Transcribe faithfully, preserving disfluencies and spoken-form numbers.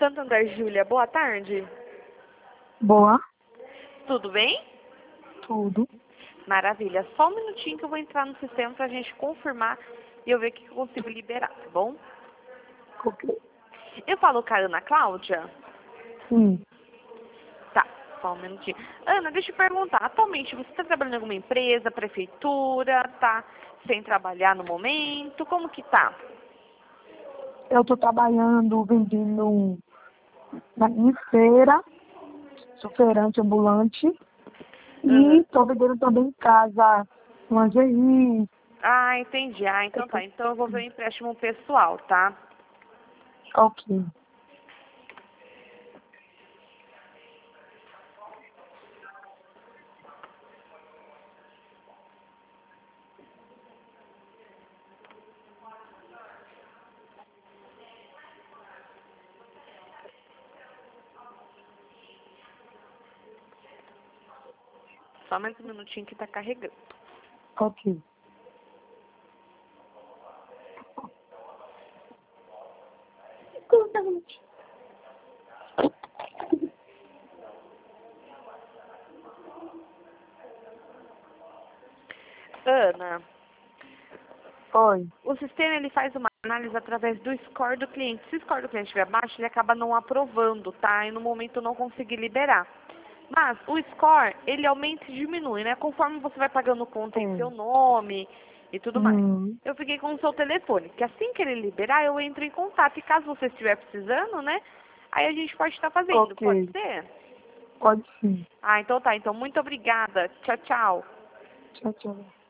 Santo André, Júlia, boa tarde. Boa. Tudo bem? Tudo. Maravilha. Só um minutinho que eu vou entrar no sistema pra gente confirmar e eu ver o que eu consigo liberar, tá bom? Ok. Eu falo com a Ana Cláudia? Sim. Tá, só um minutinho. Ana, deixa eu perguntar. Atualmente você está trabalhando em alguma empresa, prefeitura, tá sem trabalhar no momento? Como que tá? Eu estou trabalhando, vendendo na em feira, sou feirante ambulante, e Uhum. estou vendendo também em casa, lingerie. Ah, entendi. Ah, então tá. Então eu vou ver o empréstimo pessoal, tá? Ok. Só mais um minutinho que tá carregando. Ok. Ana, Oi. o sistema ele faz uma análise através do score do cliente. Se o score do cliente estiver baixo, ele acaba não aprovando, tá? E no momento eu não consegui liberar. Mas o score, ele aumenta e diminui, né? Conforme você vai pagando conta em seu Sim. nome e tudo mais. Hum. Eu fiquei com o seu telefone, que assim que ele liberar, eu entro em contato. E caso você estiver precisando, né? Aí a gente pode estar fazendo, pode Ok. ser? Pode sim. Ah, então tá. Então, muito obrigada. Tchau, tchau. Tchau, tchau.